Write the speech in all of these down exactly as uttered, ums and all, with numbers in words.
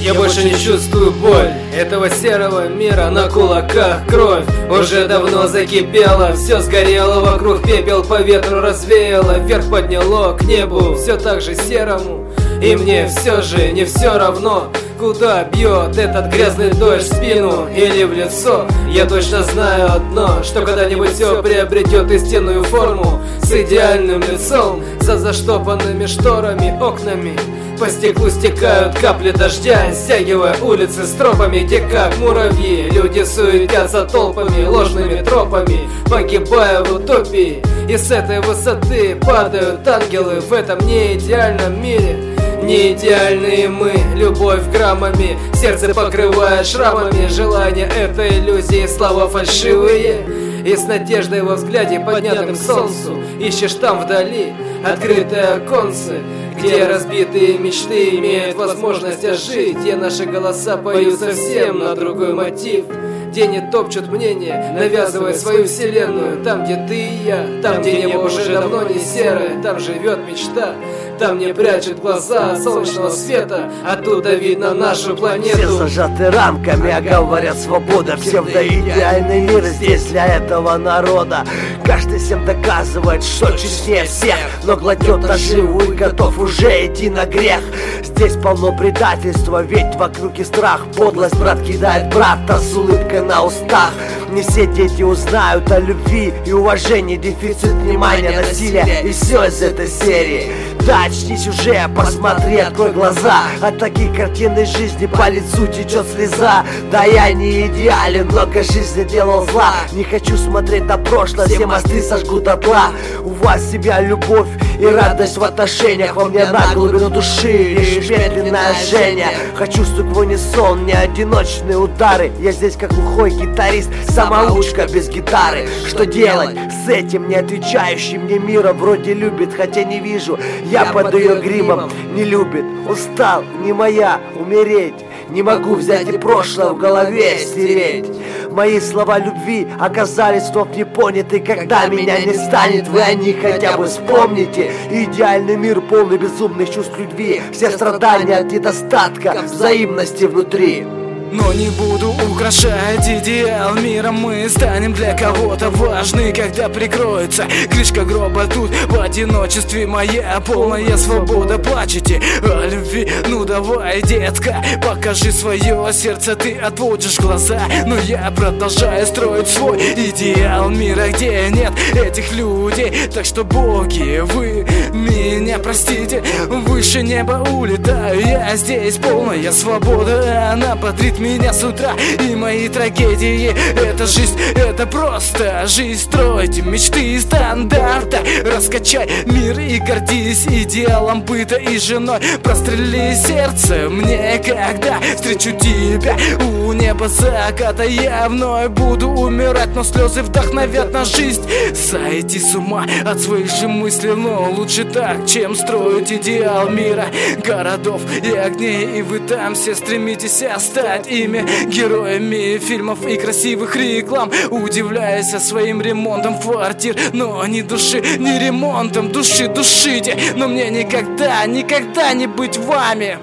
Я больше не чувствую боль этого серого мира, на кулаках кровь уже давно закипела, все сгорело вокруг, пепел по ветру развеяло, вверх подняло к небу, все так же серому. И мне все же не все равно, куда бьет этот грязный дождь в спину или в лицо. Я точно знаю одно, что когда-нибудь все приобретет истинную форму, с идеальным лицом, за заштопанными шторами, окнами. По стеклу стекают капли дождя, стягивая улицы стропами, те как муравьи. Люди суетятся толпами, ложными тропами, погибая в утопии. И с этой высоты падают ангелы в этом неидеальном мире. Не идеальные мы, любовь граммами, сердце покрывает шрамами, желание этой иллюзии, слова фальшивые. И с надеждой во взгляде, поднятым к солнцу, ищешь там вдали открытые оконцы, где разбитые мечты имеют возможность ожить, где наши голоса поют совсем на другой мотив, где не топчут мнение, навязывая свою вселенную. Там, где ты и я, там, где небо уже давно не серое, там живет мечта. Там не прячут глаза от солнечного света, оттуда видно нашу планету. Все зажаты рамками, а говорят свобода. Псевдоидеальный мир здесь для этого народа. Каждый всем доказывает, что честнее всех, но гладет наживу и готов уже идти на грех. Здесь полно предательства, ведь вокруг и страх. Подлость брат кидает брата с улыбкой на устах. Не все дети узнают о любви и уважении, дефицит внимания, насилия и все из этой серии. Да, очнись уже, посмотри, открой глаза. От таких картинной жизни по лицу течет слеза. Да, я не идеален, много жизни делал зла. Не хочу смотреть на прошлое, все мосты сожгу дотла. У вас себя любовь и радость в отношениях, во мне на глубину души лишь медленное жжение. Хочу стук в унисон, не одиночные удары. Я здесь как глухой гитарист, самоучка без гитары. Что делать с этим не отвечающим мне миром? Вроде любит, хотя не вижу, я под ее гримом. Не любит, устал, не моя, умереть. Не могу взять и прошлое в голове стереть. Мои слова любви оказались вновь не поняты. Когда меня не станет, вы о них хотя бы вспомните. Идеальный мир, полный безумных чувств любви. Все страдания от недостатка взаимности внутри. Но не буду украшать идеал мира. Мы станем для кого-то важны, когда прикроется крышка гроба. Тут в одиночестве моя полная свобода. Плачете о любви? Ну давай, детка, покажи свое сердце. Ты отводишь глаза, но я продолжаю строить свой идеал мира, где нет этих людей. Так что, боги, вы меня простите, выше неба улетаю я. Здесь полная свобода, она бодрит меня с утра. И мои трагедии — это жизнь, это просто жизнь. Стройте мечты и стандарта, раскачай мир и гордись идеалом быта и женой. Прострели сердце мне, когда встречу тебя у неба заката. Я вновь буду умирать, но слезы вдохновят на жизнь. Сойти с ума от своих же мыслей, но лучше так, чем строить идеал мира, городов и огней. И вы там все стремитесь стать ими героями фильмов и красивых реклам, удивляясь своим ремонтом квартир, но ни души, ни ремонтом души. Душите, но мне никогда, никогда не быть вами.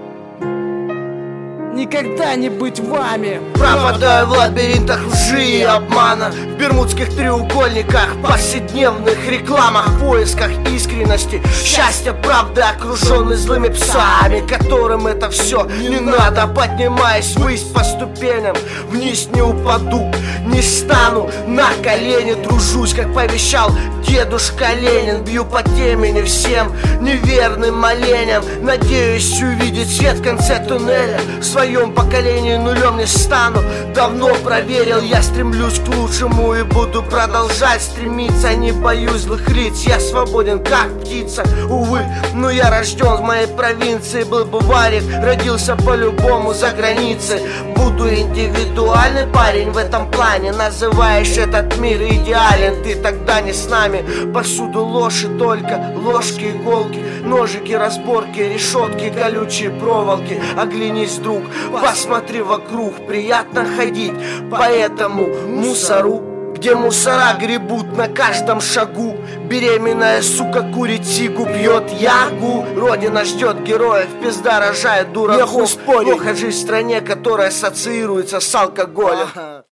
Никогда не быть вами. Пропадаю в лабиринтах лжи и обмана, в бермудских треугольниках, повседневных рекламах, в поисках искренности, счастья, правды, окруженный злыми псами, которым это все не надо. Поднимаясь ввысь по ступеням, вниз не упаду, не стану на колени. Тружусь, как повещал дедушка Ленин, бью по темени всем неверным моленям. Надеюсь увидеть свет в конце туннеля. В своем поколении нулем не стану, давно проверил. Я стремлюсь к лучшему и буду продолжать стремиться. Не боюсь злых лиц, я свободен как птица. Увы, но я рожден в моей провинции. Был бы варик, родился по-любому за границей. Буду индивидуальный парень в этом плане. Называешь этот мир идеален, ты тогда не с нами. Повсюду ложь и только ложки, иголки, ножики, разборки, решетки, колючие проволоки. Оглянись, друг, посмотри вокруг, приятно ходить по этому мусору. где мусора гребут на каждом шагу. Беременная сука курит сигу, пьет ягу. Родина ждет героев, пизда рожает дураков. Плохо жить в стране, которая ассоциируется с алкоголем.